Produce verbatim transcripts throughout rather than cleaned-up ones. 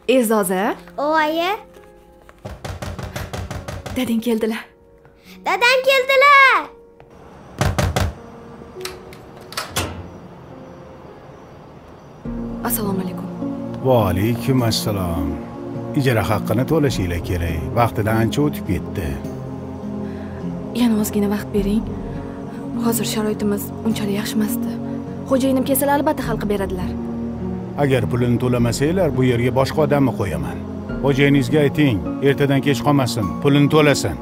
E'zoza? Oyi. Dadang keldilar. Dadam keldilar. Assalomu alaykum. Va alaykum assalom. Ijara haqqini to'lashingiz kerak. Vaqtidan ancha o'tib ketdi. Yana ozgina vaqt bering. Hozir sharoitimiz unchalik yaxshi emasdi. Xo'jayinim kelsa albatta hal qilib beradilar. Agar pulini to'lamasanglar, bu yerga boshqa odamni qo'yaman. Xo'jayinizga ayting, ertadan kech qolmasin, pulini to'lasin.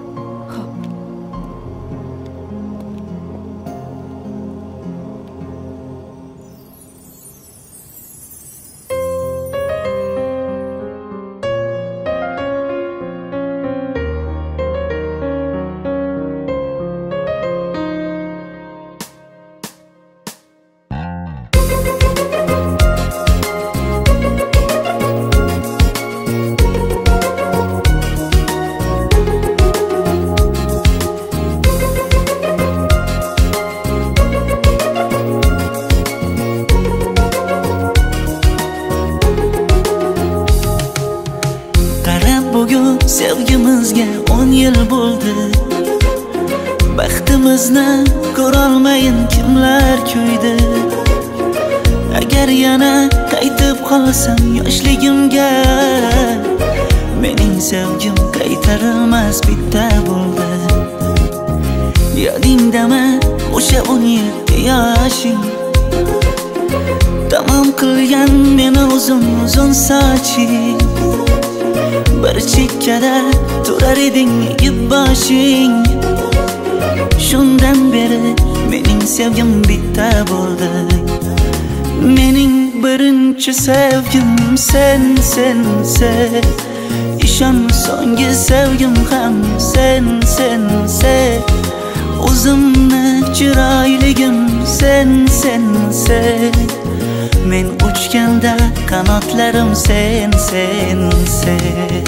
Sevgimizga on yil bo'ldi. Baxtimizni ko'rolmayin kimlar kuydi. Agar yana qaytib qolsam yoshligimga, mening sevgim qaytarilmas bitta bo'ldi. Yodingdami o'sha o'n yetti yoshing? Tamom qilgan meni uzun uzun soching. Bir chekkada turar eding egib boshing. Shundan beri mening sevgim bitta bo'ldi. Mening birinchi sevgim sen sen sen. İshon so'nggi sevgim ham sen sen sen. O'zimni chiroyligim sen sen sen. Men uchganda qanotlarim sen sen sen.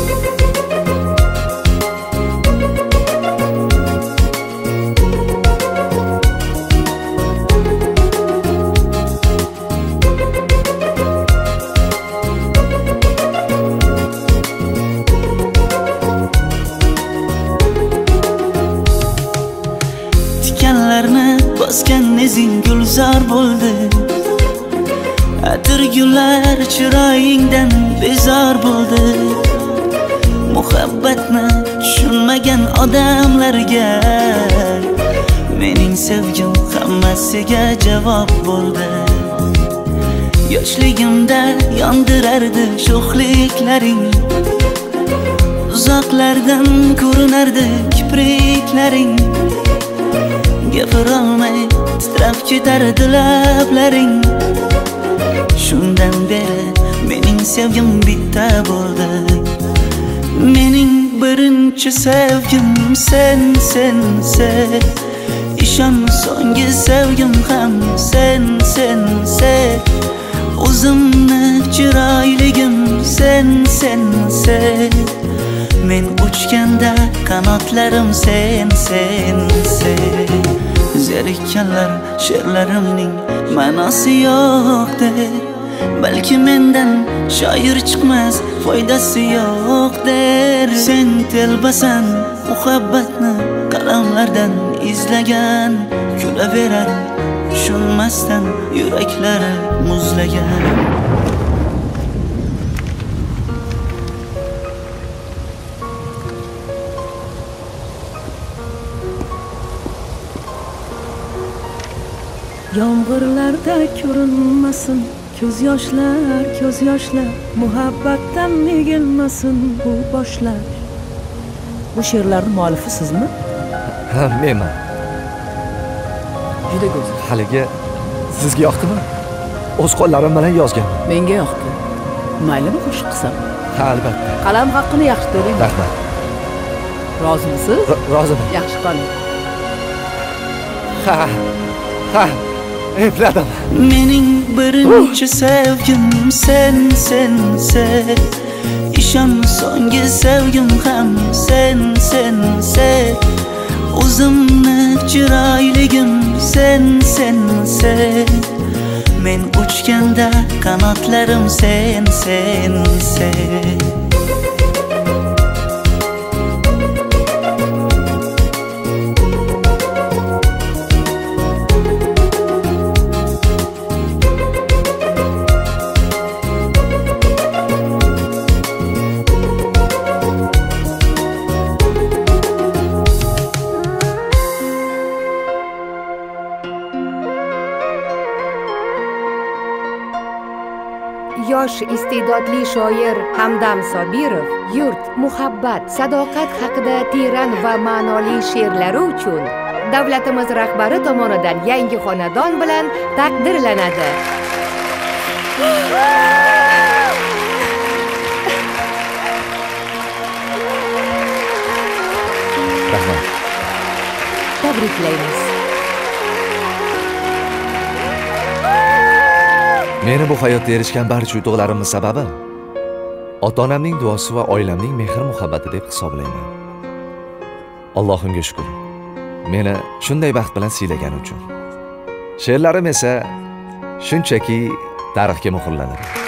Tikanlarni bosgan izing gulzor bo'ldi. Atir gullar chiroyingdan bezor bo'ldi. Muhabbatni tushunmagan odamlarga mening sevgim hammasiga javob bo'ldi. Yoshligimda yondirardi sho'xliklaring. Uzoqlardan ko'rinardi kipriklaring. Gapirolmay titrab ketardi lablaring. Shundan beri mening sevgim bitta bo'ldi. Mening birinchi sevgim sen sen sen. İshon so'nggi sevgim ham sen sen sen. O'zimni chiroyligim sen sen sen. Men uchganda qanotlarim sen sen sen. Zerikkanlar she'rlarimning ma'nosi yo'qdir. Balki mendan shoir chiqmas, foydasi yo'qdir. Sen telbasan muhabbatni qalamlardan izlagan. Kulaverar tushunmasdan yuraklari muzlagan. Yomg'irlarda ko'rinmasin ko'z yoshlar, ko'z yoshlar. Muhabbatdan egilmasin bu boshlar. Bu she'rlarning muallifi sizmi? Ha, menman. Juda go'zal. Haligi sizga yoqdimi? O'z qo'llarim bilan yozgan. Menga yoqdi. Maylimi qo'shiq qilsam? Ha, albatta. Qalam haqqini yaxshi to'lang. Rahmat. Rozimisiz? Roziman. Yaxshi qoling. Ha. Ha. Epladim. Mening birinchi sevgim sen sen sen. İshon so'nggi sevgim ham sen sen sen. O'zimni chiroyligim sen sen sen. Men uchganda qanotlarim sen, sen, sen. Yosh iste'dodli shoir Hamdam Sobirov yurt, muhabbat, sadoqat haqida teran va ma'noli she'rlari uchun davlatimiz rahbari tomonidan yangi xonadon bilan taqdirlanadi. Rahmat. Tabriklaymiz. Meni bu hayotda erishgan barcha yutuqlarimning sababi ota-onamning duosi va oilamning mehr muhabbati deb hisoblayman. Allohimga shukr. Meni shunday baxt bilan siylagani uchun. She'rlarim esa shunchaki tarixga muhrlanadi.